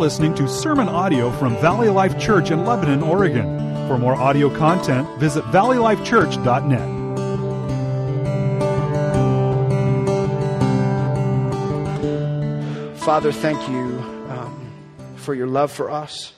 listening to sermon audio from Valley Life Church in Lebanon, Oregon. For more audio content, visit valleylifechurch.net. Father, thank you for your love for us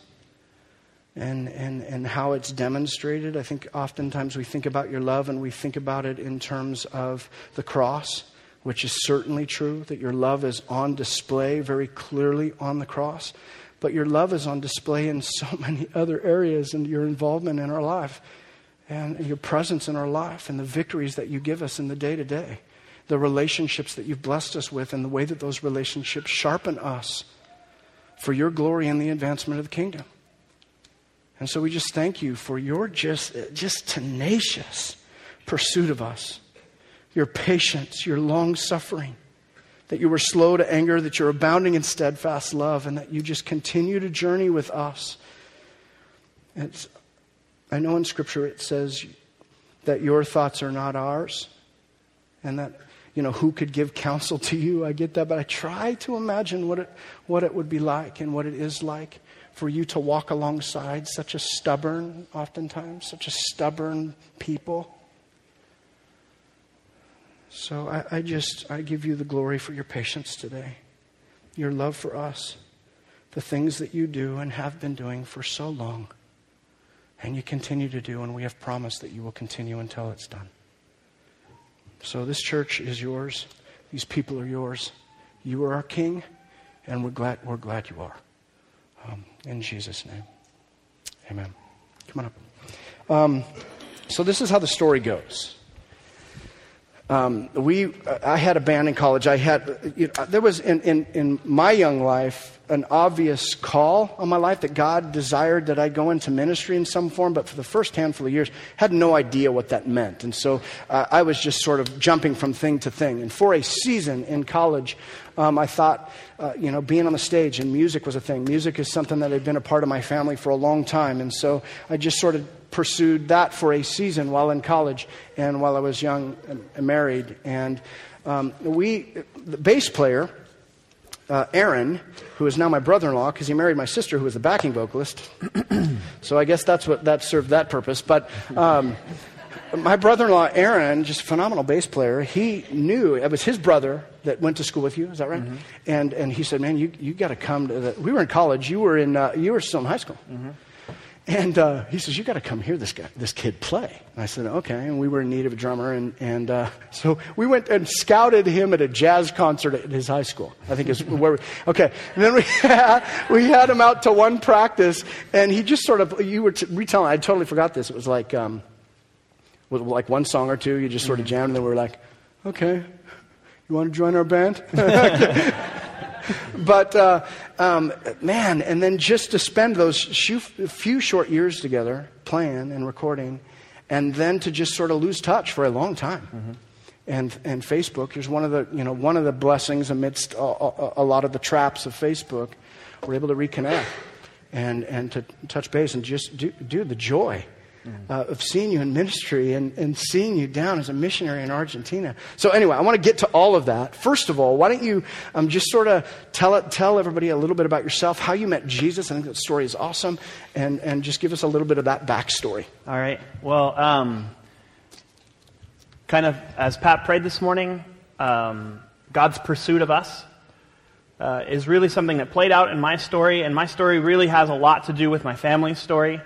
and how it's demonstrated. I think oftentimes we think about your love and we think about it in terms of the cross, which is certainly true, that your love is on display very clearly on the cross. But your love is on display in so many other areas, and your involvement in our life and your presence in our life and the victories that you give us in the day-to-day, the relationships that you've blessed us with and the way that those relationships sharpen us for your glory and the advancement of the kingdom. And so we just thank you for your just tenacious pursuit of us. Your patience, your long-suffering, that you were slow to anger, that you're abounding in steadfast love, and that you just continue to journey with us. I know in Scripture it says that your thoughts are not ours, and that, who could give counsel to you? I get that, but I try to imagine what it would be like and what it is like for you to walk alongside such a stubborn people. So I give you the glory for your patience today, your love for us, the things that you do and have been doing for so long, and you continue to do, and we have promised that you will continue until it's done. So this church is yours. These people are yours. You are our King, and we're glad you are. In Jesus' name, amen. Come on up. So this is how the story goes. I had a band in college. There was in my young life an obvious call on my life that God desired that I go into ministry in some form, but for the first handful of years, had no idea what that meant. And so I was just sort of jumping from thing to thing. And for a season in college, I thought, being on the stage and music was a thing. Music is something that had been a part of my family for a long time. And so I just sort of pursued that for a season while in college and while I was young and married. And the bass player, Aaron, who is now my brother-in-law because he married my sister who was the backing vocalist. So I guess that served that purpose. But my brother-in-law, Aaron, just a phenomenal bass player, he knew it was his brother that went to school with you. Is that right? Mm-hmm. And he said, man, you got to come to we were in college. You were still in high school. Mm-hmm. And he says, you got to come hear this kid play. And I said, okay. And we were in need of a drummer. And so we went and scouted him at a jazz concert at his high school. I think is where okay. And then we had him out to one practice. And he just sort of, you were retelling, I totally forgot this. It was like one song or two. You just sort of jammed. And then we were like, okay, you want to join our band? But, man, and then just to spend those few short years together playing and recording, and then to just sort of lose touch for a long time. Mm-hmm. And Facebook is one of the blessings amidst a lot of the traps of Facebook. We're able to reconnect and to touch base and just do the joy of seeing you in ministry and seeing you down as a missionary in Argentina. So anyway, I want to get to all of that. First of all, why don't you just sort of tell everybody a little bit about yourself, how you met Jesus. I think that story is awesome. And just give us a little bit of that backstory. All right. Well, kind of as Pat prayed this morning, God's pursuit of us is really something that played out in my story. And my story really has a lot to do with my family's story.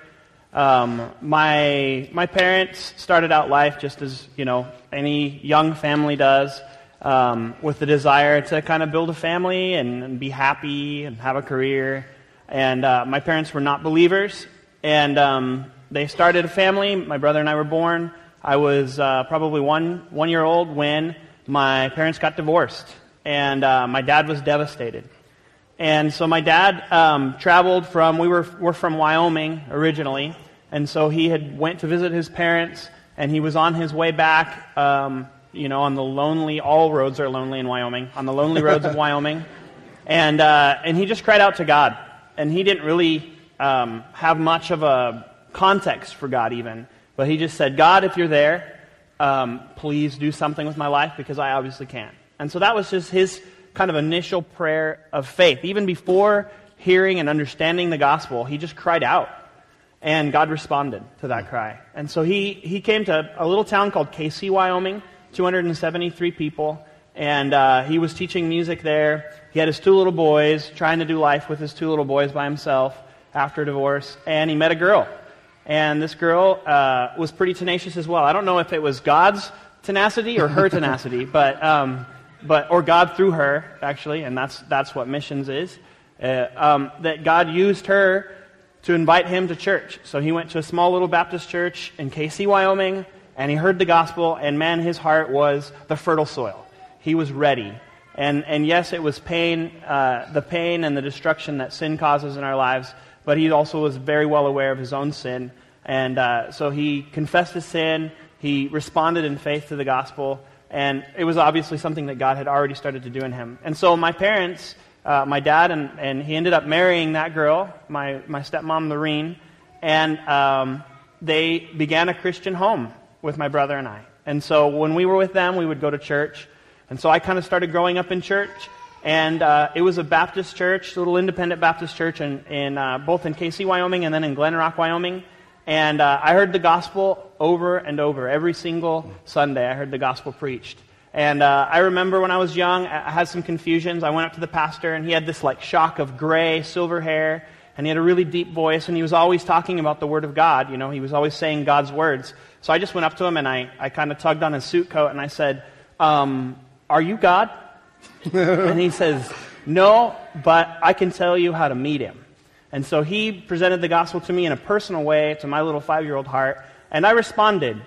My parents started out life just as, any young family does, with the desire to kind of build a family and be happy and have a career. And my parents were not believers, and they started a family. My brother and I were born. I was probably one year old when my parents got divorced, and my dad was devastated. And so my dad traveled we're from Wyoming originally, and so he had went to visit his parents, and he was on his way back, on the lonely, all roads are lonely in Wyoming, on the lonely roads of Wyoming, and he just cried out to God, and he didn't really have much of a context for God even, but he just said, God, if you're there, please do something with my life, because I obviously can't. And so that was just his kind of initial prayer of faith. Even before hearing and understanding the gospel, he just cried out. And God responded to that cry. And so he came to a little town called Casey, Wyoming, 273 people. And he was teaching music there. He had his 2 little boys, trying to do life with his 2 little boys by himself after a divorce. And he met a girl. And this girl was pretty tenacious as well. I don't know if it was God's tenacity or her tenacity, or God through her, actually, and that's what missions is. That God used her to invite him to church. So he went to a small little Baptist church in Casey, Wyoming, and he heard the gospel, and man, his heart was the fertile soil. He was ready. And yes, it was pain, the pain and the destruction that sin causes in our lives, but he also was very well aware of his own sin. And so he confessed his sin, he responded in faith to the gospel, and it was obviously something that God had already started to do in him. And so my parents, my dad, and he ended up marrying that girl, my stepmom, Lorene, and they began a Christian home with my brother and I. And so when we were with them, we would go to church. And so I kind of started growing up in church. And it was a Baptist church, a little independent Baptist church, in both in Casey, Wyoming, and then in Glen Rock, Wyoming. And I heard the gospel over and over. Every single Sunday I heard the gospel preached. And I remember when I was young, I had some confusions. I went up to the pastor, and he had this like shock of gray, silver hair, and he had a really deep voice, and he was always talking about the Word of God. You know, he was always saying God's words. So I just went up to him, and I kind of tugged on his suit coat, and I said, "Are you God?" And he says, "No, but I can tell you how to meet him." And so he presented the gospel to me in a personal way, to my little 5-year-old heart, and I responded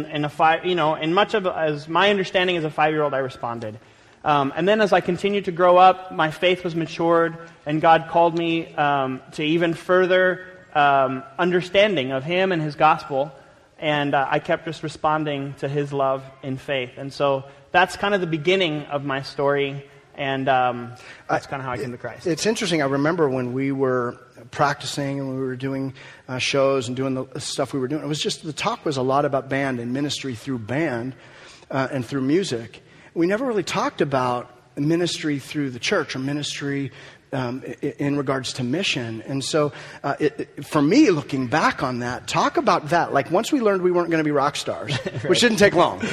in much of as my understanding as a 5-year-old, I responded. And then as I continued to grow up, my faith was matured, and God called me to even further understanding of Him and His gospel, and I kept just responding to His love in faith. And so that's kind of the beginning of my story, and that's kind of how I came to Christ. It's interesting. I remember when we were practicing and we were doing shows and doing the stuff we were doing. It was just, the talk was a lot about band and ministry through band and through music. We never really talked about ministry through the church or ministry in regards to mission. And so for me, looking back on that, talk about that. Like once we learned we weren't going to be rock stars, right, which didn't take long.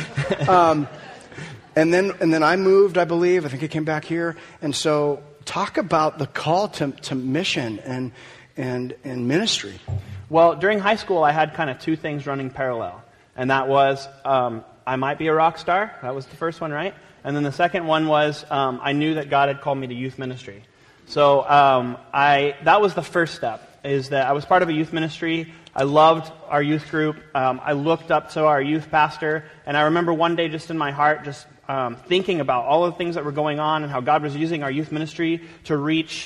And then I moved, I believe. I think I came back here. And so talk about the call to mission and ministry. Well, during high school, I had kind of 2 things running parallel. And that was, I might be a rock star. That was the first one, right? And then the second one was, I knew that God had called me to youth ministry. So that was the first step, is that I was part of a youth ministry. I loved our youth group. I looked up to our youth pastor. And I remember one day just in my heart, just thinking about all of the things that were going on and how God was using our youth ministry to reach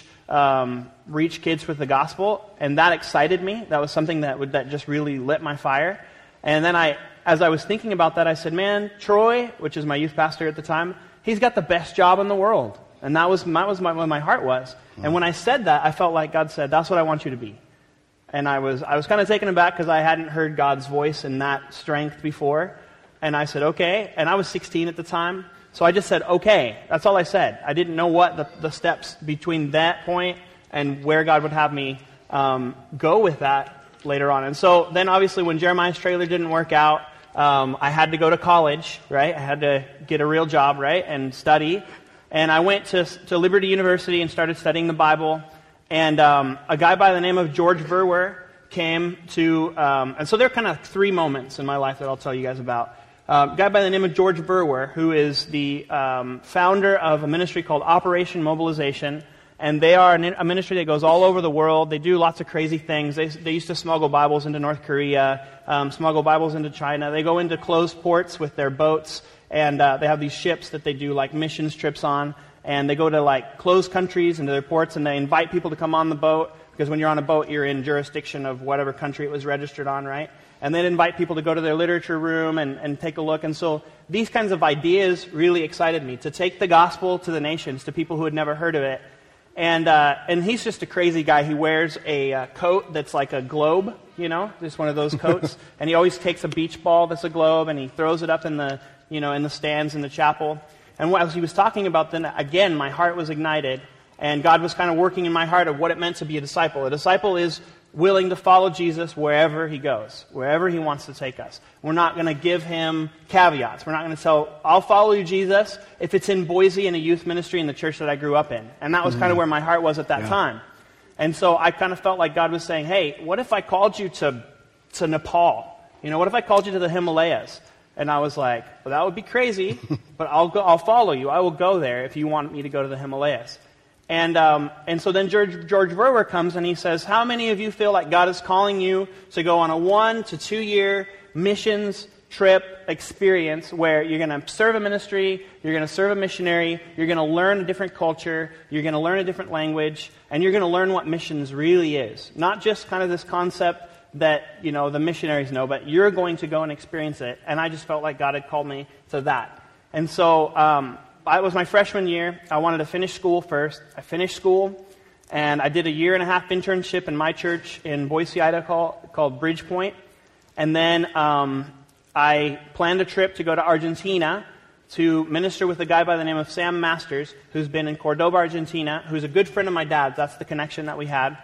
kids with the gospel, and that excited me. That was something that just really lit my fire. And then as I was thinking about that, I said, "Man, Troy," which is my youth pastor at the time, he's got the best job in the world, and that was what my heart was. And when I said that, I felt like God said, "That's what I want you to be." And I was kind of taken aback because I hadn't heard God's voice in that strength before. And I said, "Okay." And I was 16 at the time. So I just said, "Okay." That's all I said. I didn't know what the steps between that point and where God would have me go with that later on. And so then obviously when Jeremiah's Trailer didn't work out, I had to go to college, right? I had to get a real job, right? And study. And I went to Liberty University and started studying the Bible. And a guy by the name of George Verwer came to, and so there are kind of 3 moments in my life that I'll tell you guys about. A guy by the name of George Verwer, who is the founder of a ministry called Operation Mobilization, and they are a ministry that goes all over the world. They do lots of crazy things. They used to smuggle Bibles into North Korea, smuggle Bibles into China. They go into closed ports with their boats, and they have these ships that they do like missions trips on, and they go to like closed countries into their ports, and they invite people to come on the boat, because when you're on a boat, you're in jurisdiction of whatever country it was registered on, right? And they'd invite people to go to their literature room and take a look. And so these kinds of ideas really excited me, to take the gospel to the nations, to people who had never heard of it. And he's just a crazy guy. He wears a coat that's like a globe, you know, just one of those coats. And he always takes a beach ball that's a globe, and he throws it up in the stands in the chapel. And as he was talking about, then again, my heart was ignited. And God was kind of working in my heart of what it meant to be a disciple. A disciple is willing to follow Jesus wherever he goes, wherever he wants to take us. We're not going to give him caveats. We're not going to tell, I'll follow you, Jesus, if it's in Boise in a youth ministry in the church that I grew up in. And that was kind of where my heart was at that time. And so I kind of felt like God was saying, hey, what if I called you to Nepal? What if I called you to the Himalayas? And I was like, well, that would be crazy, but I'll follow you. I will go there if you want me to go to the Himalayas. And so then George Verwer comes and he says, how many of you feel like God is calling you to go on a 1 to 2 year missions trip experience where you're going to serve a ministry, you're going to serve a missionary, you're going to learn a different culture, you're going to learn a different language, and you're going to learn what missions really is. Not just kind of this concept that, the missionaries know, but you're going to go and experience it. And I just felt like God had called me to that. And so it was my freshman year. I wanted to finish school first. I finished school, and I did a 1.5 year internship in my church in Boise, Idaho, called Bridgepoint. And then I planned a trip to go to Argentina to minister with a guy by the name of Sam Masters, who's been in Cordoba, Argentina, who's a good friend of my dad's. That's the connection that we had.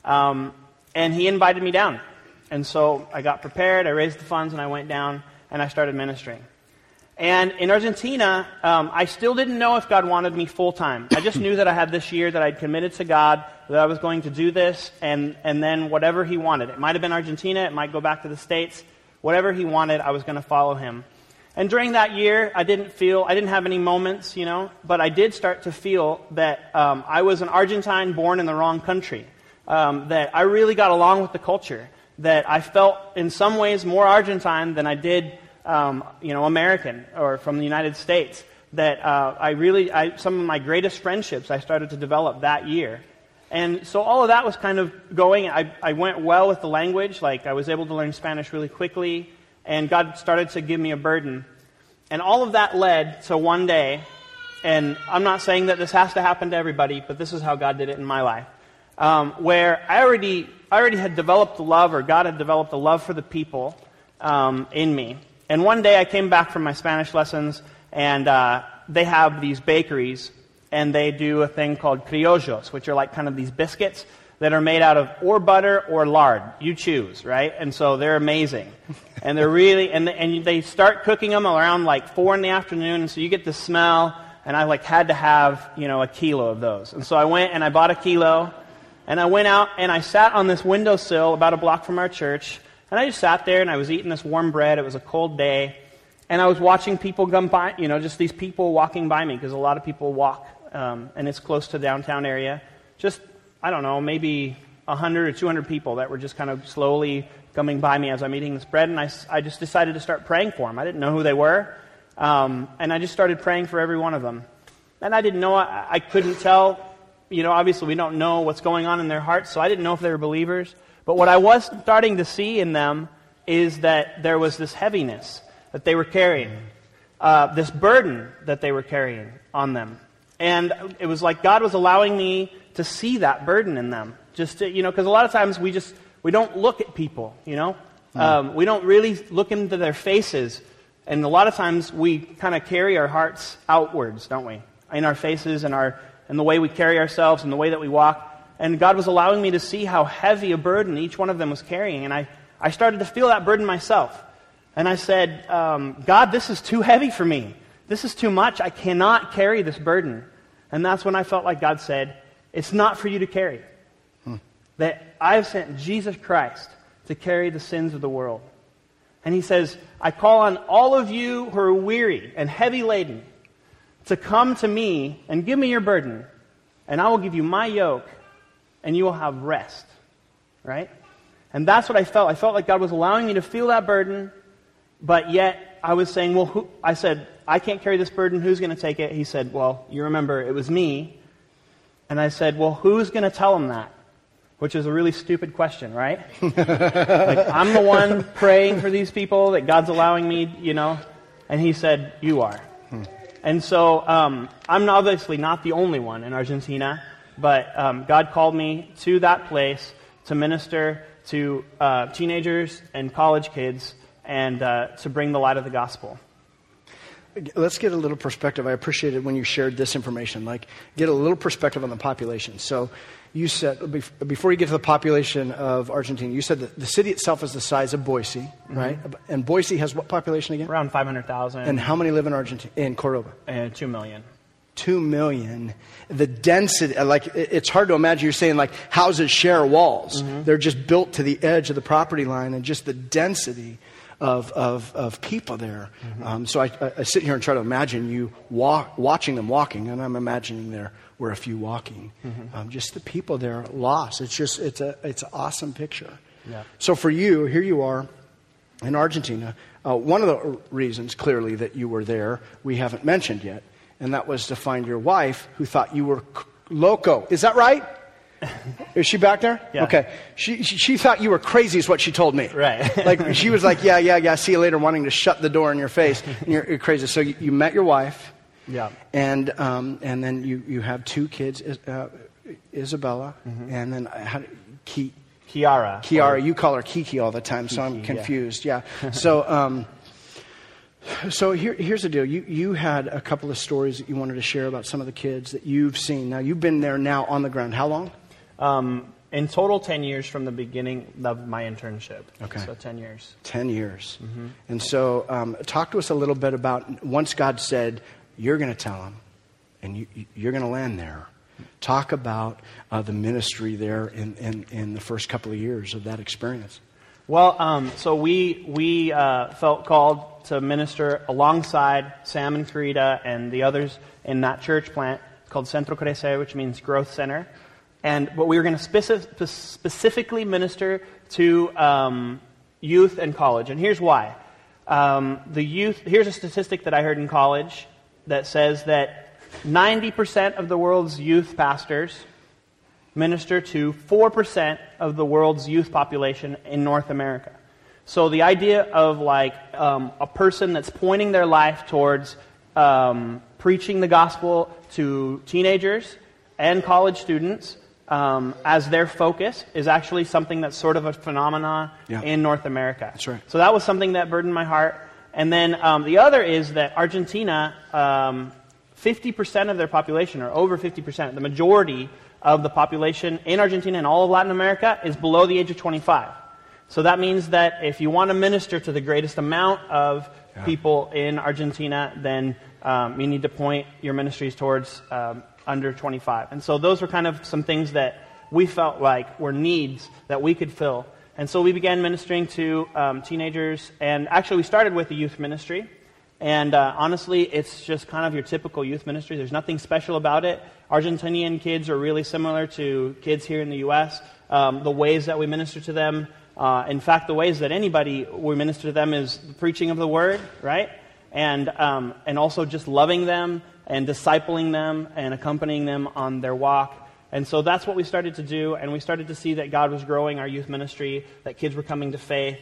And he invited me down. And so I got prepared, I raised the funds, and I went down, and I started ministering. And in Argentina, I still didn't know if God wanted me full-time. I just knew that I had this year that I'd committed to God, that I was going to do this, and then whatever he wanted. It might have been Argentina, it might go back to the States. Whatever he wanted, I was going to follow him. And during that year, I didn't have any moments, but I did start to feel that I was an Argentine born in the wrong country, that I really got along with the culture, that I felt in some ways more Argentine than I did American or from the United States, that some of my greatest friendships I started to develop that year. And so all of that was kind of going. I went well with the language. Like, I was able to learn Spanish really quickly, and God started to give me a burden. And all of that led to one day, and I'm not saying that this has to happen to everybody, but this is how God did it in my life, where I already had developed the love, or God had developed the love for the people in me. And one day I came back from my Spanish lessons, and they have these bakeries, and they do a thing called criollos, which are like kind of these biscuits that are made out of or butter or lard. You choose, right? And so they're amazing. And they're really, and they start cooking them around like 4 p.m, and so you get the smell, and I had to have, a kilo of those. And so I went and I bought a kilo, and I went out and I sat on this windowsill about a block from our church, and I just sat there and I was eating this warm bread. It was a cold day, and I was watching people come by, just these people walking by me, because a lot of people walk, and it's close to the downtown area. Just, I don't know, maybe 100 or 200 people that were just kind of slowly coming by me as I'm eating this bread, and I just decided to start praying for them. I didn't know who they were, and I just started praying for every one of them. And I didn't know, I couldn't tell, obviously we don't know what's going on in their hearts, so I didn't know if they were believers. But what I was starting to see in them is that there was this heaviness that they were carrying, this burden that they were carrying on them. And it was like God was allowing me to see that burden in them. Just to, because a lot of times we don't look at people, we don't really look into their faces. And a lot of times we kind of carry our hearts outwards, don't we? In our faces and the way we carry ourselves and the way that we walk. And God was allowing me to see how heavy a burden each one of them was carrying. And I started to feel that burden myself. And I said, God, this is too heavy for me. This is too much. I cannot carry this burden. And that's when I felt like God said, it's not for you to carry. That I've sent Jesus Christ to carry the sins of the world. And he says, I call on all of you who are weary and heavy laden to come to me and give me your burden, and I will give you my yoke, and you will have rest. Right? And that's what I felt. I felt like God was allowing me to feel that burden, but yet I was saying, I said, I can't carry this burden. Who's going to take it? He said, well, you remember, it was me. And I said, well, who's going to tell him that? Which is a really stupid question, right? I'm the one praying for these people that God's allowing me, And he said, you are. And so I'm obviously not the only one in Argentina, but God called me to that place to minister to teenagers and college kids and to bring the light of the gospel. let's get a little perspective. I appreciated when you shared this information. Like, get a little perspective on the population. So you said, before you get to the population of Argentina, you said that the city itself is the size of Boise, right? And Boise has what population again? Around 500,000. And how many live in Argentina, in Córdoba? 2 million. 2 million. The density, like, it's hard to imagine. You're saying, like, houses share walls. They're just built to the edge of the property line, and just the density of people there. So I sit here and try to imagine you watching them walking, and I'm imagining there were a few walking. Just the people there lost. It's an awesome picture. Yeah. So for you, here you are in Argentina. One of the reasons, clearly, that you were there, we haven't mentioned yet, and that was to find your wife, who thought you were loco. Is that right? Is she back there? Yeah. Okay. She thought you were crazy is what she told me. Right. Like, she was like, yeah, see you later, wanting to shut the door in your face. And you're crazy. So you met your wife. Yeah. And then you have 2 kids, Isabella, and then Kiara. You call her Kiki all the time, so I'm confused. Yeah. So here's the deal. You had a couple of stories that you wanted to share about some of the kids that you've seen. Now, you've been there now on the ground. How long? In total, 10 years from the beginning of my internship. Okay. So 10 years. 10 years. And so talk to us a little bit about, once God said, you're going to tell them, and you're going to land there. Talk about the ministry there in the first couple of years of that experience. Well, so we felt called to minister alongside Sam and Karita and the others in that church plant. It's called Centro Crecer, which means Growth Center. But we were going to specifically minister to youth and college. And here's why. The youth, here's a statistic that I heard in college that says that 90% of the world's youth pastors minister to 4% of the world's youth population in North America. So the idea of like a person that's pointing their life towards preaching the gospel to teenagers and college students as their focus is actually something that's sort of a phenomenon in North America. That's right. So that was something that burdened my heart. And then the other is that Argentina, 50% of their population, or over 50%, the majority of the population in Argentina and all of Latin America is below the age of 25. So that means that if you want to minister to the greatest amount of people in Argentina, then you need to point your ministries towards under 25. And so those were kind of some things that we felt like were needs that we could fill. And so we began ministering to teenagers, and actually we started with the youth ministry. And honestly, it's just kind of your typical youth ministry. There's nothing special about it. Argentinian kids are really similar to kids here in the U.S. The ways that we minister to them, in fact, the ways that we minister to them is the preaching of the word, right? And also just loving them and discipling them and accompanying them on their walk. And so that's what we started to do, and we started to see that God was growing our youth ministry, that kids were coming to faith.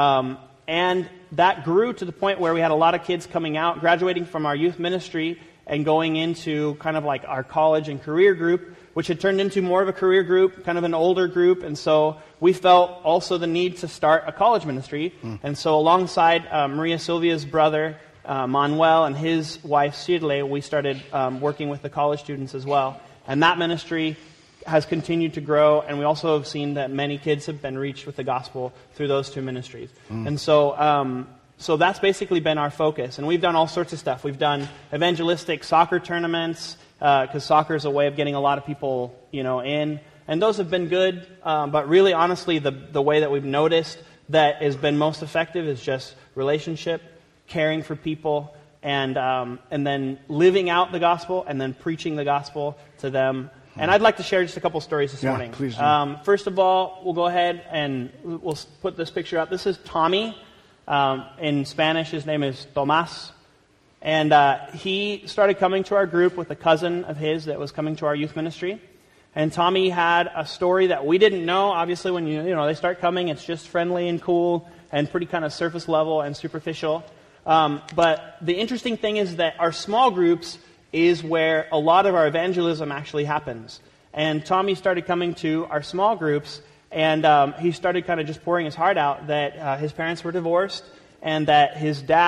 And that grew to the point where we had a lot of kids coming out, graduating from our youth ministry and going into kind of like our college and career group, which had turned into more of a career group, kind of an older group. And so we felt also the need to start a college ministry. And so alongside Maria Silvia's brother, Manuel, and his wife, Shirley, we started working with the college students as well. And that ministry has continued to grow, and we also have seen that many kids have been reached with the gospel through those two ministries. And so so that's basically been our focus. And we've done all sorts of stuff. We've done evangelistic soccer tournaments, because soccer is a way of getting a lot of people, in. And those have been good, but really, honestly, the way that we've noticed that has been most effective is just relationship, caring for people, and then living out the gospel, and then preaching the gospel to them. And I'd like to share just a couple stories this morning. Please do. First of all, we'll go ahead and we'll put this picture up. This is Tommy. In Spanish, his name is Tomás. And he started coming to our group with a cousin of his that was coming to our youth ministry. And Tommy had a story that we didn't know. Obviously, when they start coming, it's just friendly and cool and pretty kind of surface level and superficial. But the interesting thing is that our small groups is where a lot of our evangelism actually happens. And Tommy started coming to our small groups, and he started kind of just pouring his heart out that his parents were divorced, and that his dad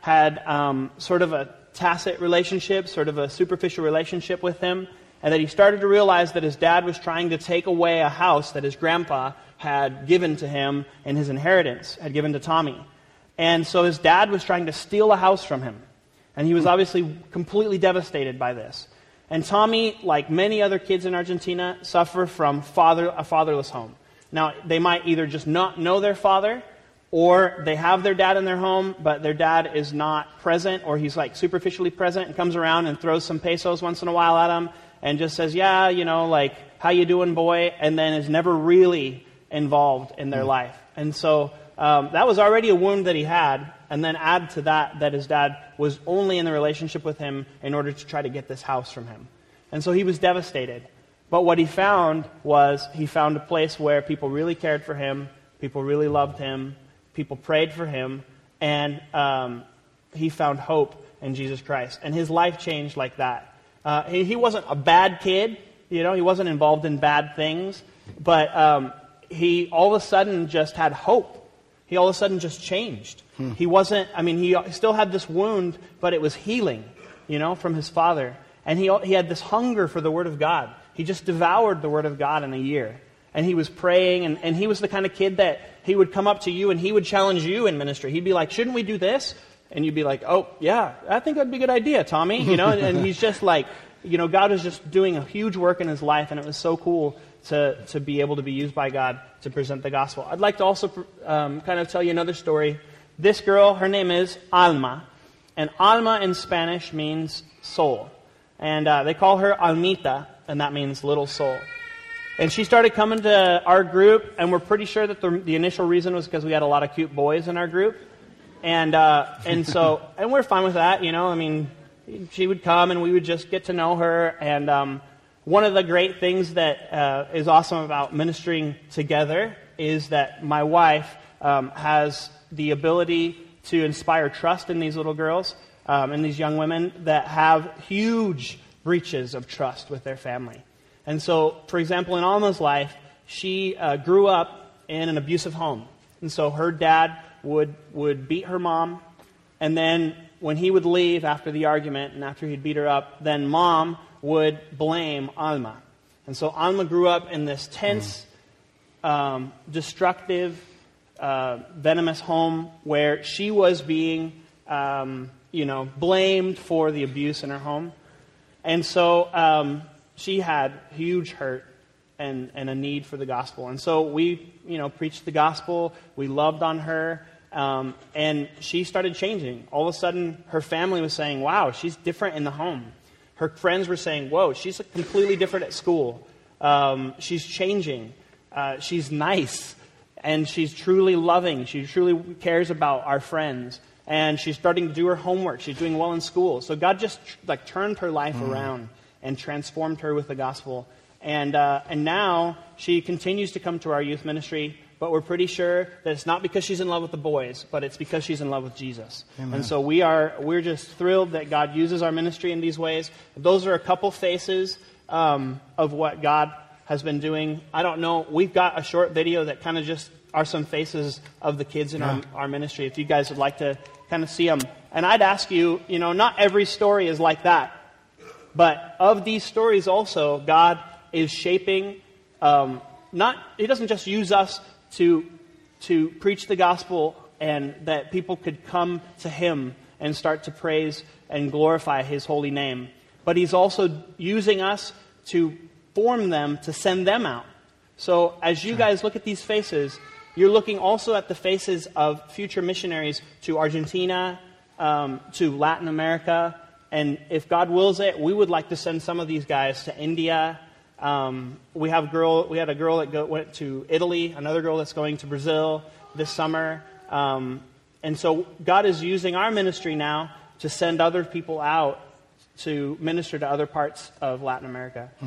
had sort of a tacit relationship, sort of a superficial relationship with him, and that he started to realize that his dad was trying to take away a house that his grandpa had given to him in his inheritance, had given to Tommy. And so his dad was trying to steal a house from him. And he was obviously completely devastated by this. And Tommy, like many other kids in Argentina, suffer from a fatherless home. Now, they might either just not know their father, or they have their dad in their home, but their dad is not present, or he's like superficially present and comes around and throws some pesos once in a while at him and just says, yeah, like, how you doing, boy? And then is never really involved in their life. And so that was already a wound that he had, and then add to that his dad was only in the relationship with him in order to try to get this house from him. And so he was devastated. But what he found was he found a place where people really cared for him, people really loved him, people prayed for him, and he found hope in Jesus Christ. And his life changed like that. He wasn't a bad kid, he wasn't involved in bad things, but he all of a sudden just had hope. He all of a sudden just changed. He wasn't, he still had this wound, but it was healing, from his father. And he had this hunger for the Word of God. He just devoured the Word of God in a year. And he was praying, and he was the kind of kid that he would come up to you and he would challenge you in ministry. He'd be like, shouldn't we do this? And you'd be like, oh, yeah, I think that'd be a good idea, Tommy. And he's just like, God is just doing a huge work in his life, and it was so cool to be able to be used by God to present the gospel. I'd like to also kind of tell you another story. This girl, her name is Alma, and Alma in Spanish means soul. And they call her Almita, and that means little soul. And she started coming to our group, and we're pretty sure that the initial reason was because we had a lot of cute boys in our group. And we're fine with that, she would come and we would just get to know her. And one of the great things that is awesome about ministering together is that my wife has the ability to inspire trust in these little girls and these young women that have huge breaches of trust with their family. And so, for example, in Alma's life, she grew up in an abusive home. And so her dad would beat her mom, and then when he would leave after the argument and after he'd beat her up, then mom would blame Alma. And so Alma grew up in this tense, destructive, venomous home where she was being, blamed for the abuse in her home. And so she had huge hurt and a need for the gospel. And so we, preached the gospel. We loved on her. And she started changing. All of a sudden, her family was saying, wow, she's different in the home. Her friends were saying, whoa, she's completely different at school. She's changing. She's nice. And she's truly loving. She truly cares about our friends. And she's starting to do her homework. She's doing well in school. So God just turned her life around and transformed her with the gospel. And now she continues to come to our youth ministry, but we're pretty sure that it's not because she's in love with the boys, but it's because she's in love with Jesus. Amen. And so we're just thrilled that God uses our ministry in these ways. Those are a couple faces of what God has been doing. I don't know. We've got a short video that kind of just are some faces of the kids in our ministry. If you guys would like to kind of see them. And I'd ask you, not every story is like that. But of these stories also, God is shaping, He doesn't just use us to preach the gospel and that people could come to Him and start to praise and glorify His holy name. But He's also using us to form them, to send them out. So as you guys look at these faces, you're looking also at the faces of future missionaries to Argentina, to Latin America. And if God wills it, we would like to send some of these guys to India. We had a girl that went to Italy, another girl that's going to Brazil this summer. And so God is using our ministry now to send other people out to minister to other parts of Latin America. Wow.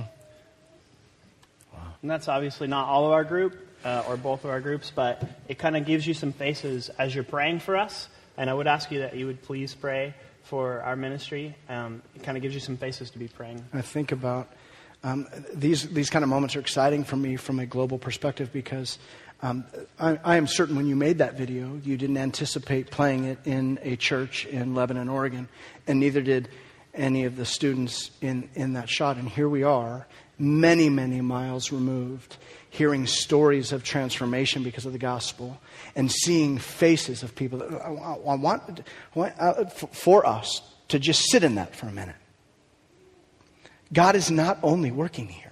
And that's obviously not all of our group, or both of our groups, but it kind of gives you some faces as you're praying for us. And I would ask you that you would please pray for our ministry. It kind of gives you some faces to be praying. I think about These kind of moments are exciting for me from a global perspective because I am certain when you made that video, you didn't anticipate playing it in a church in Lebanon, Oregon, and neither did any of the students in that shot. And here we are, many, many miles removed, hearing stories of transformation because of the gospel and seeing faces of people. I want for us to just sit in that for a minute. God is not only working here,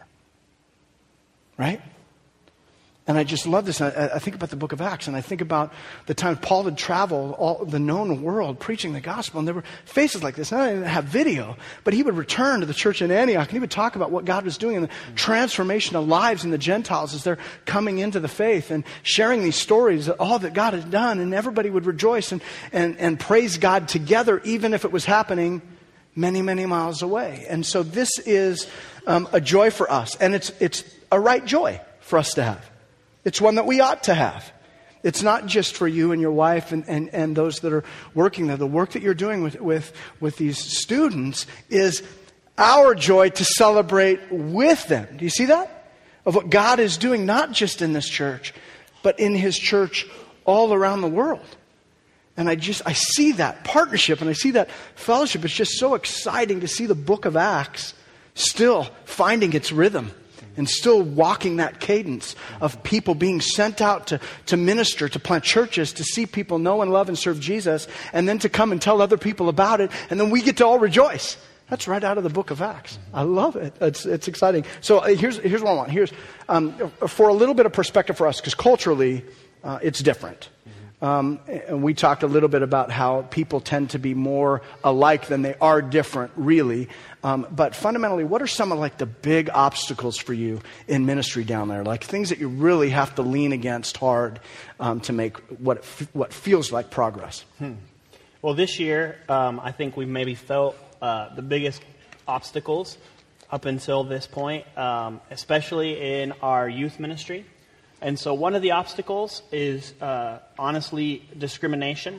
right? And I just love this. I think about the book of Acts, and I think about the time Paul had traveled all the known world preaching the gospel, and there were faces like this. And I didn't have video, but he would return to the church in Antioch, and he would talk about what God was doing and the transformation of lives in the Gentiles as they're coming into the faith and sharing these stories of all that God had done, and everybody would rejoice and praise God together, even if it was happening many, many miles away. And so this is a joy for us, and it's a right joy for us to have. It's one that we ought to have. It's not just for you and your wife and those that are working there. The work that you're doing with these students is our joy to celebrate with them. Do you see that? Of what God is doing, not just in this church, but in His church all around the world. And I see that partnership and I see that fellowship. It's just so exciting to see the book of Acts still finding its rhythm and still walking that cadence of people being sent out to minister, to plant churches, to see people know and love and serve Jesus, and then to come and tell other people about it, and then we get to all rejoice. That's right out of the book of Acts. I love it. It's exciting. So here's what I want. Here's for a little bit of perspective for us, because culturally it's different. And we talked a little bit about how people tend to be more alike than they are different, really. But fundamentally, what are some of like the big obstacles for you in ministry down there? Like things that you really have to lean against hard to make what feels like progress? Well, this year, I think we've maybe felt the biggest obstacles up until this point, especially in our youth ministry. And so one of the obstacles is, honestly, discrimination.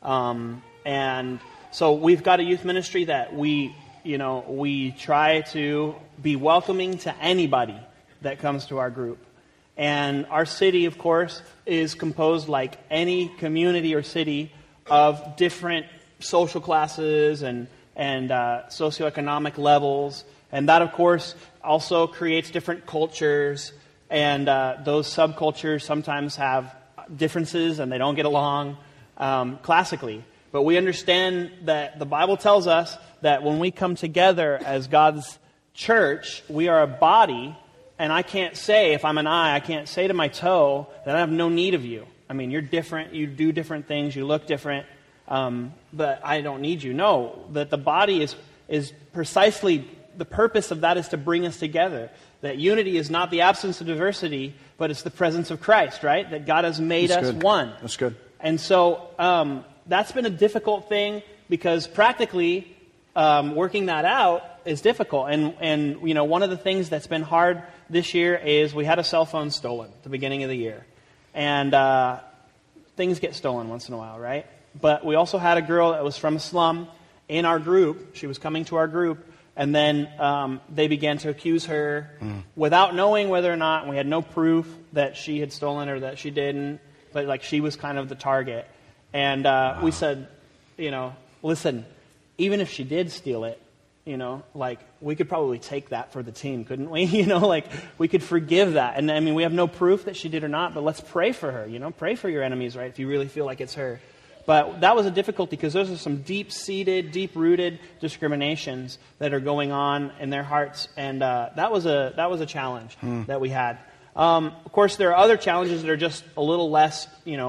And so we've got a youth ministry that we try to be welcoming to anybody that comes to our group. And our city, of course, is composed like any community or city of different social classes and socioeconomic levels. And that, of course, also creates different cultures. And those subcultures sometimes have differences and they don't get along classically. But we understand that the Bible tells us that when we come together as God's church, we are a body. And I can't say, if I'm an eye, I can't say to my toe that I have no need of you. I mean, you're different, you do different things, you look different, but I don't need you. No, that the body is precisely, the purpose of that is to bring us together. That unity is not the absence of diversity, but it's the presence of Christ, right? That God has made us one. That's good. And so that's been a difficult thing because practically working that out is difficult. And one of the things that's been hard this year is we had a cell phone stolen at the beginning of the year. And things get stolen once in a while, right? But we also had a girl that was from a slum in our group. She was coming to our group. And then they began to accuse her without knowing whether or not, and we had no proof that she had stolen or that she didn't, but like she was kind of the target. And we said, listen, even if she did steal it, like we could probably take that for the team, couldn't we? Like we could forgive that. And I mean, we have no proof that she did or not, but let's pray for her, pray for your enemies, right? If you really feel like it's her. But that was a difficulty because those are some deep-seated, deep-rooted discriminations that are going on in their hearts, and that was a challenge that we had. Of course, there are other challenges that are just a little less,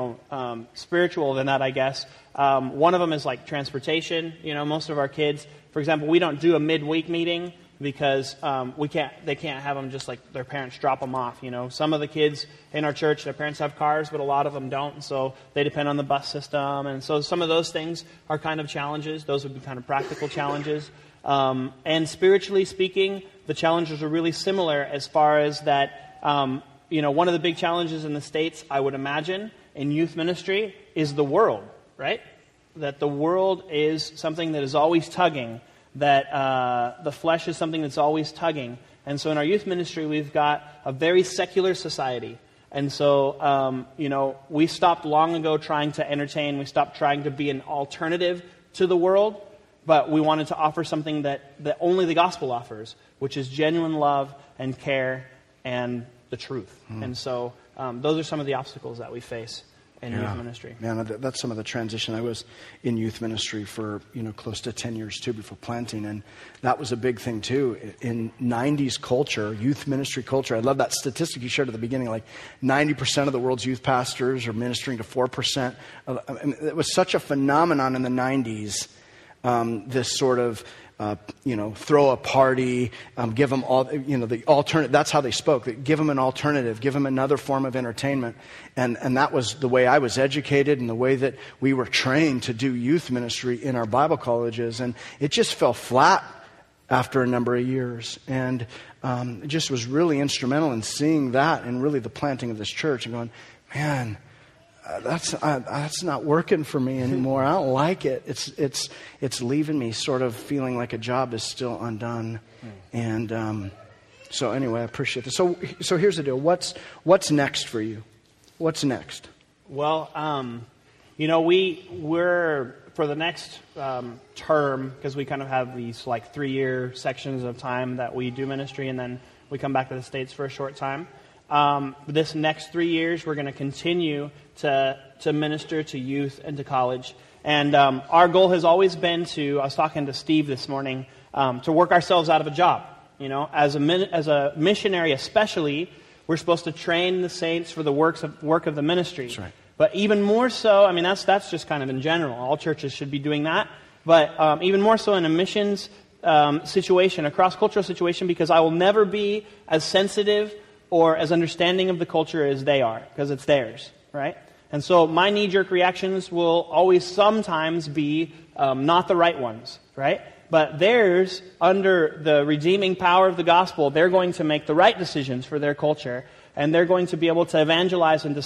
spiritual than that, I guess. One of them is like transportation. Most of our kids, for example, we don't do a midweek meeting because they can't have them just like their parents drop them off. Some of the kids in our church, their parents have cars, but a lot of them don't, and so they depend on the bus system. And so some of those things are kind of challenges. Those would be kind of practical challenges. And spiritually speaking, the challenges are really similar as far as that. One of the big challenges in the States, I would imagine, in youth ministry is the world, right? That the world is something that is always tugging that the flesh is something that's always tugging. And so in our youth ministry, we've got a very secular society. And so, we stopped long ago trying to entertain. We stopped trying to be an alternative to the world. But we wanted to offer something that only the gospel offers, which is genuine love and care and the truth. And so those are some of the obstacles that we face in youth ministry. Man, that's some of the transition. I was in youth ministry for, close to 10 years too before planting. And that was a big thing too. In 90s culture, youth ministry culture, I love that statistic you shared at the beginning, like 90% of the world's youth pastors are ministering to 4%. It was such a phenomenon in the 90s, this sort of, throw a party, give them all, the alternative. That's how they spoke. Give them an alternative, give them another form of entertainment. And that was the way I was educated and the way that we were trained to do youth ministry in our Bible colleges. And it just fell flat after a number of years. And it just was really instrumental in seeing that and really the planting of this church and going, man, that's not working for me anymore. I don't like it. It's leaving me sort of feeling like a job is still undone. And so anyway, I appreciate this. So here's the deal. What's next for you? What's next? Well, we're for the next term, because we kind of have these like 3-year sections of time that we do ministry, and then we come back to the States for a short time. This next 3 years, we're going to continue to minister to youth and to college. And our goal has always been I was talking to Steve this morning, to work ourselves out of a job. As a missionary especially, we're supposed to train the saints for the work of the ministry. That's right. But even more so, that's just kind of in general. All churches should be doing that. But even more so in a missions situation, a cross-cultural situation, because I will never be as sensitive or as understanding of the culture as they are, because it's theirs, right? And so my knee-jerk reactions will always sometimes be not the right ones, right? But theirs, under the redeeming power of the gospel, they're going to make the right decisions for their culture, and they're going to be able to evangelize and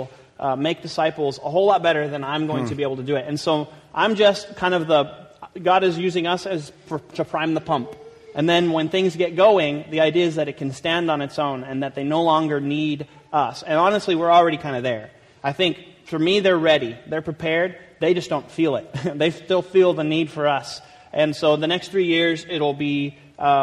make disciples a whole lot better than I'm going to be able to do it. And so I'm just kind of God is using us to prime the pump. And then when things get going, the idea is that it can stand on its own and that they no longer need us. And honestly, we're already kind of there. I think, for me, they're ready. They're prepared. They just don't feel it. They still feel the need for us. And so the next 3 years, it'll be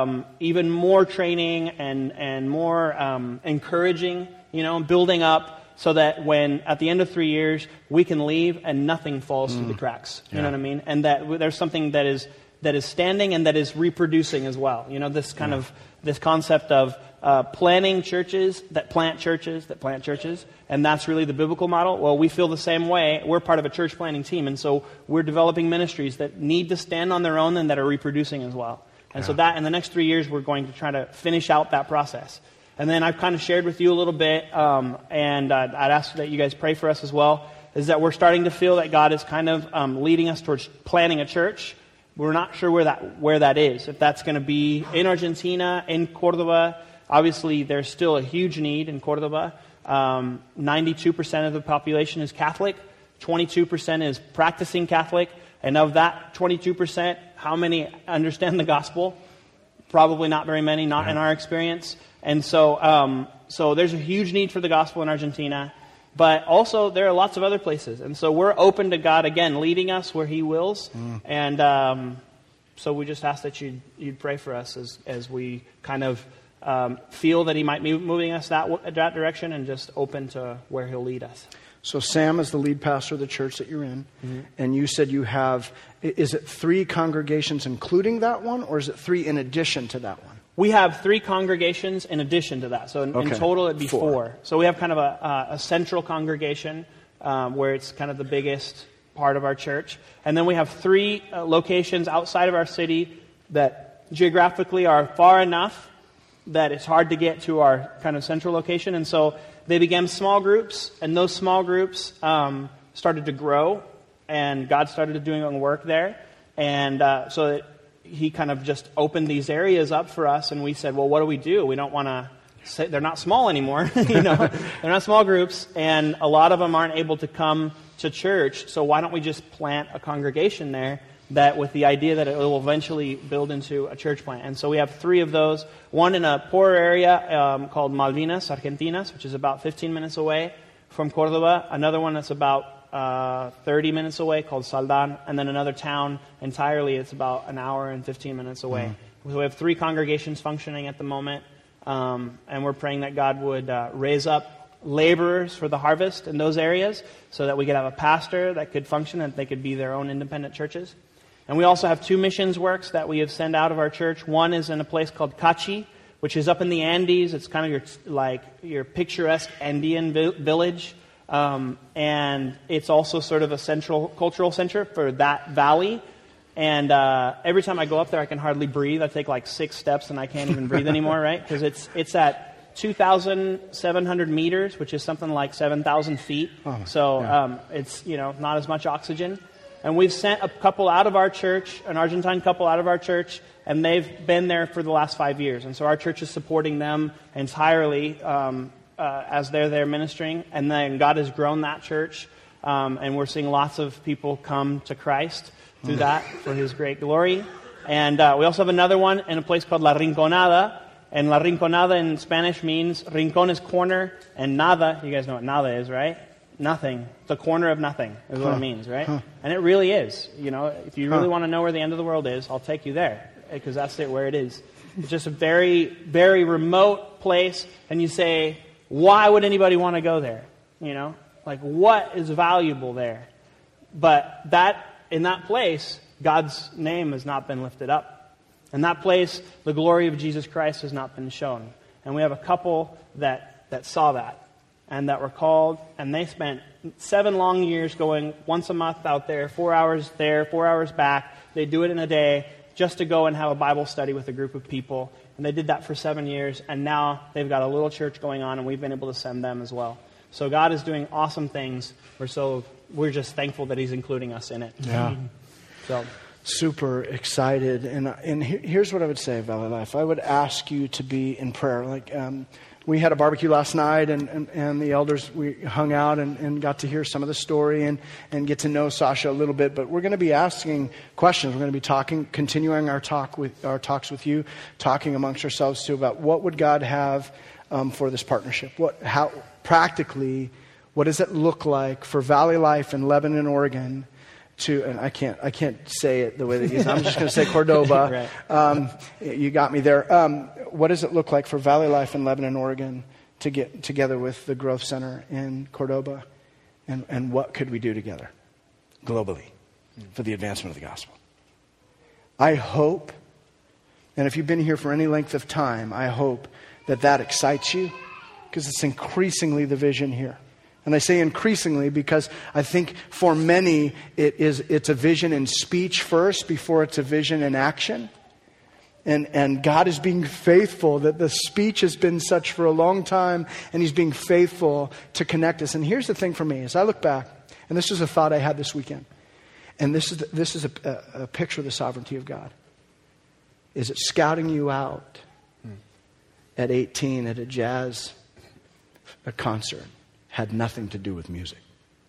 even more training and more encouraging, building up, so that when, at the end of 3 years, we can leave and nothing falls through the cracks. You know what I mean? And that there's something that is standing and that is reproducing as well. This kind of this concept of planting churches that plant churches that plant churches, and that's really the biblical model. Well, we feel the same way. We're part of a church planting team, and so we're developing ministries that need to stand on their own and that are reproducing as well. And so that in the next 3 years, we're going to try to finish out that process. And then I've kind of shared with you a little bit, and I'd ask that you guys pray for us as well, is that we're starting to feel that God is kind of leading us towards planting a church. We're not sure where that is. If that's going to be in Argentina, in Cordoba. Obviously, there's still a huge need in Cordoba. 92% of the population is Catholic. 22% is practicing Catholic. And of that 22%, how many understand the gospel? Probably not very many, not in our experience. And so there's a huge need for the gospel in Argentina. But also, there are lots of other places. And so we're open to God, again, leading us where He wills. And so we just ask that you'd pray for us as we kind of feel that He might be moving us that direction, and just open to where He'll lead us. So Sam is the lead pastor of the church that you're in. And you said you have, is it 3 congregations including that one, or is it 3 in addition to that one? We have 3 congregations in addition to that. So in total, it'd be 4. So we have kind of a central congregation where it's kind of the biggest part of our church. And then we have 3 locations outside of our city that geographically are far enough that it's hard to get to our kind of central location. And so they began small groups, and those small groups started to grow, and God started doing work there. And so He kind of just opened these areas up for us, and we said, well, what do? We don't want to say they're not small anymore. They're not small groups, and a lot of them aren't able to come to church, so why don't we just plant a congregation there that with the idea that it will eventually build into a church plant. And so we have 3 of those. One in a poorer area called Malvinas, Argentinas, which is about 15 minutes away from Cordoba. Another one that's about 30 minutes away called Saldan. And then another town entirely, it's about an hour and 15 minutes away. So we have 3 congregations functioning at the moment. And we're praying that God would raise up laborers for the harvest in those areas so that we could have a pastor that could function and they could be their own independent churches. And we also have 2 missions works that we have sent out of our church. One is in a place called Cachi, which is up in the Andes. It's kind of your picturesque Andean village. And it's also sort of a central cultural center for that valley. And every time I go up there, I can hardly breathe. I take like 6 steps and I can't even breathe anymore, right? Because it's at 2,700 meters, which is something like 7,000 feet. It's not as much oxygen. And we've sent a couple out of our church, an Argentine couple out of our church, and they've been there for the last 5 years. And so our church is supporting them entirely as they're there ministering. And then God has grown that church, and we're seeing lots of people come to Christ through that for His great glory. And we also have another one in a place called La Rinconada. And La Rinconada in Spanish means, Rincon is corner, and nada, you guys know what nada is, right? Nothing. The corner of nothing is what it means, right? And it really is. If you really want to know where the end of the world is, I'll take you there, because that's where it is. It's just a very, very remote place, and you say, why would anybody want to go there? What is valuable there? But in that place, God's name has not been lifted up. In that place, the glory of Jesus Christ has not been shown. And we have a couple that saw that and that were called, and they spent 7 long years going once a month out there, 4 hours there, 4 hours back. They do it in a day just to go and have a Bible study with a group of people. And they did that for 7 years, and now they've got a little church going on, and we've been able to send them as well. So God is doing awesome things. We're just thankful that He's including us in it. Yeah. So super excited. And here's what I would say, Valley Life. I would ask you to be in prayer. We had a barbecue last night, and the elders, we hung out and got to hear some of the story and get to know Sasha a little bit. But we're going to be asking questions. We're going to be continuing our talks with you, talking amongst ourselves too about what would God have for this partnership. How practically, what does it look like for Valley Life in Lebanon, Oregon? And I can't say it the way that you say. I'm just going to say Cordoba. Right. You got me there. What does it look like for Valley Life in Lebanon, Oregon, to get together with the Growth Center in Cordoba? And what could we do together globally for the advancement of the gospel? I hope, and if you've been here for any length of time, I hope that excites you, because it's increasingly the vision here. And I say increasingly because I think for many it's a vision in speech first before it's a vision in action. And God is being faithful, that the speech has been such for a long time, and He's being faithful to connect us. And here's the thing for me, as I look back, and this is a thought I had this weekend, and this is a picture of the sovereignty of God. Is it scouting you out at 18 at a concert? Had nothing to do with music.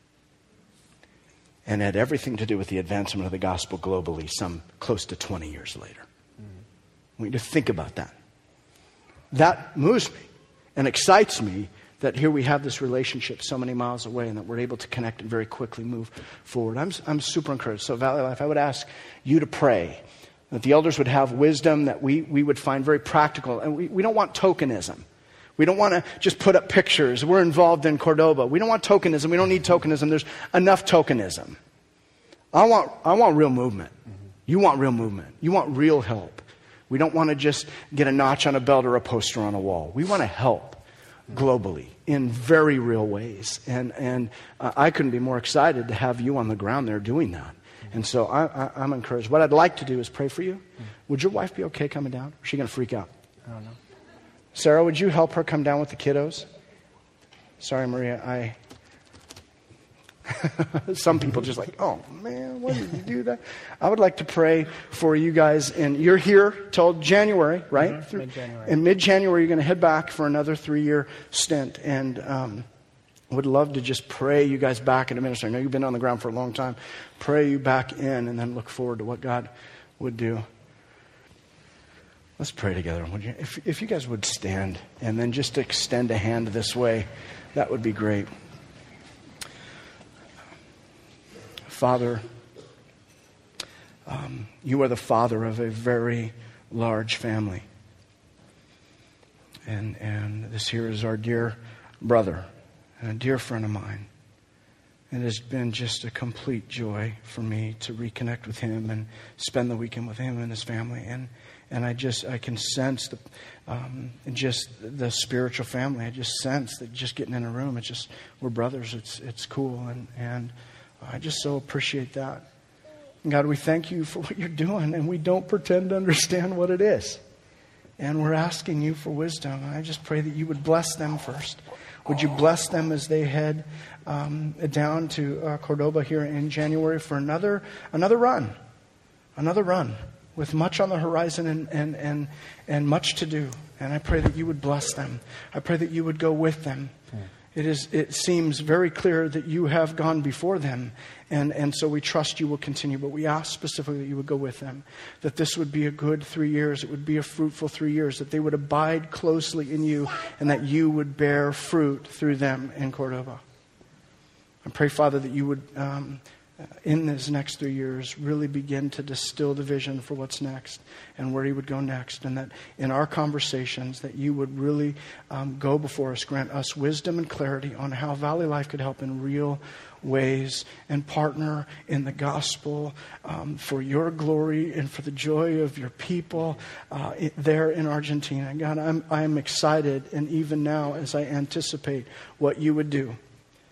And had everything to do with the advancement of the gospel globally some close to 20 years later. I want you to think about that. That moves me and excites me that here we have this relationship so many miles away and that we're able to connect and very quickly move forward. I'm super encouraged. So Valley Life, I would ask you to pray that the elders would have wisdom that we would find very practical. And we don't want tokenism. We don't want to just put up pictures. We're involved in Cordoba. We don't want tokenism. We don't need tokenism. There's enough tokenism. I want real movement. You want real movement. You want real help. We don't want to just get a notch on a belt or a poster on a wall. We want to help globally in very real ways. And I couldn't be more excited to have you on the ground there doing that. And so I'm encouraged. What I'd like to do is pray for you. Would your wife be okay coming down? Or is she going to freak out? I don't know. Sarah, would you help her come down with the kiddos? Sorry, Maria, some people just like, oh man, why did you do that? I would like to pray for you guys, and you're here till January, right? Mid-January. In mid-January, you're going to head back for another 3-year stint, and I would love to just pray you guys back into ministry. I know you've been on the ground for a long time. Pray you back in and then look forward to what God would do. Let's pray together. Would you? If you guys would stand and then just extend a hand this way, that would be great. Father, you are the father of a very large family. And this here is our dear brother and a dear friend of mine. It has been just a complete joy for me to reconnect with him and spend the weekend with him and his family. And I can sense just the spiritual family. I just sense that just getting in a room, we're brothers. It's cool. And I just so appreciate that. And God, we thank you for what you're doing, and we don't pretend to understand what it is. And we're asking you for wisdom. I just pray that you would bless them first. Would you bless them as they head down to Cordoba here in January for another run with much on the horizon and much to do. And I pray that you would bless them. I pray that you would go with them. It seems very clear that you have gone before them, and so we trust you will continue. But we ask specifically that you would go with them, that this would be a good 3 years. It would be a fruitful 3 years, that they would abide closely in you, and that you would bear fruit through them in Cordoba. I pray, Father, that you would, in these next 3 years, really begin to distill the vision for what's next and where he would go next. And that in our conversations, that you would really go before us, grant us wisdom and clarity on how Valley Life could help in real ways and partner in the gospel for your glory and for the joy of your people there in Argentina. God, I'm excited, and even now as I anticipate what you would do.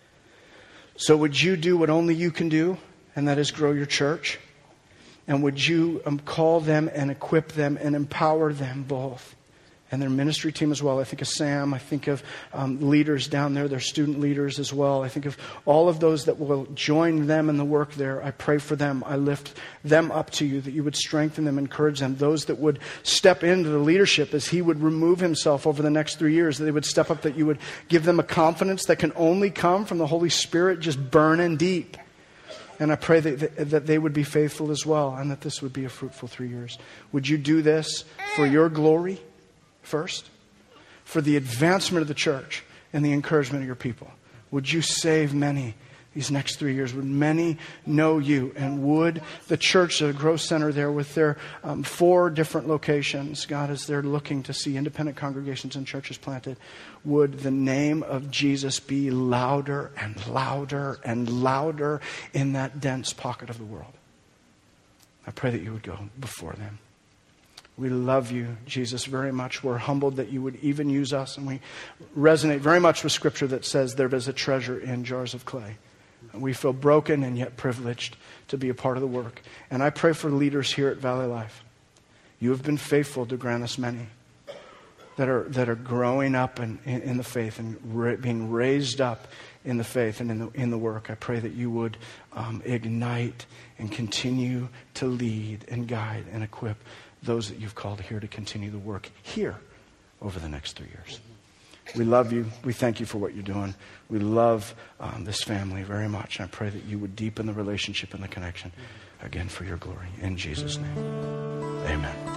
So would you do what only you can do, and that is grow your church? And would you call them and equip them and empower them both? And their ministry team as well. I think of Sam. I think of leaders down there, their student leaders as well. I think of all of those that will join them in the work there. I pray for them. I lift them up to you, that you would strengthen them, encourage them. Those that would step into the leadership as he would remove himself over the next 3 years, that they would step up, that you would give them a confidence that can only come from the Holy Spirit just burning deep. And I pray that they would be faithful as well, and that this would be a fruitful 3 years. Would you do this for your glory first, for the advancement of the church and the encouragement of your people? Would you save many these next 3 years? Would many know you? And would the church, the Growth Center there with their 4 different locations, God, as they're looking to see independent congregations and churches planted, would the name of Jesus be louder and louder and louder in that dense pocket of the world? I pray that you would go before them. We love you, Jesus, very much. We're humbled that you would even use us, and we resonate very much with Scripture that says there is a treasure in jars of clay. And we feel broken and yet privileged to be a part of the work. And I pray for leaders here at Valley Life. You have been faithful to grant us many that are growing up in the faith and being raised up in the faith and in the work. I pray that you would ignite and continue to lead and guide and equip those that you've called here to continue the work here over the next 3 years. We love you. We thank you for what you're doing. We love this family very much. And I pray that you would deepen the relationship and the connection again for your glory. In Jesus' name, amen.